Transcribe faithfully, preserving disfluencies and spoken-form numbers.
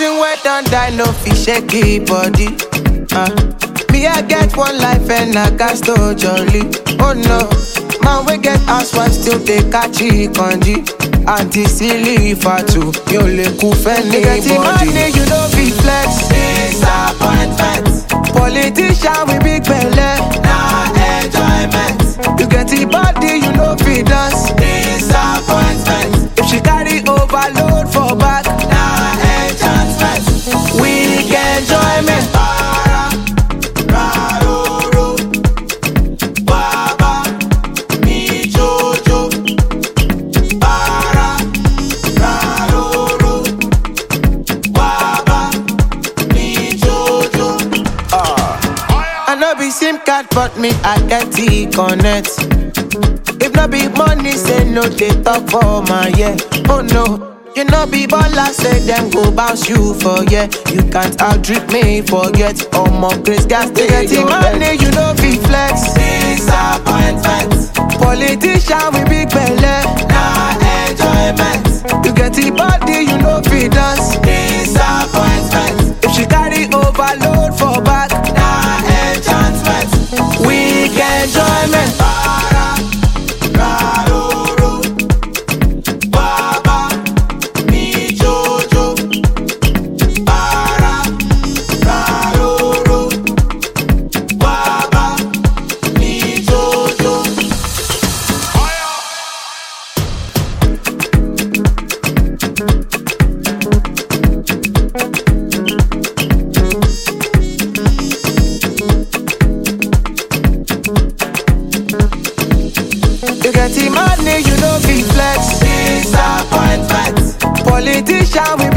Person where don't die, no fish shaky body. Uh. Me, I get one life and I got so jolly. Oh no, man, we get housewife still they catch it conji. Auntie silly fatu, you le kuf anybody. Get money, you know be flex. Disappointment. Politician with big belly. Nah enjoyment. You get the body, you know be dance. Disappointment. If she carry overload for back. Nah enchantment. Weak enjoyment. SIM card but me I get the connect. If not be money, say no, they talk for my yeah. Oh no, you know be baller, say them go bounce you for yeah. You can't outdrip me, forget all more grace gas. They get the money, you know be flex. Disappointment. Politician with big belly. Nah enjoyment. You get the body, you know be dance. Disappointment. If she carry overload for back. Nah enchantment. Weak enjoyment. Para, raroro, baba, mi jojo. Para, raroro, baba, mi jojo. You get the money, you know be flex. Disappointment. Politician with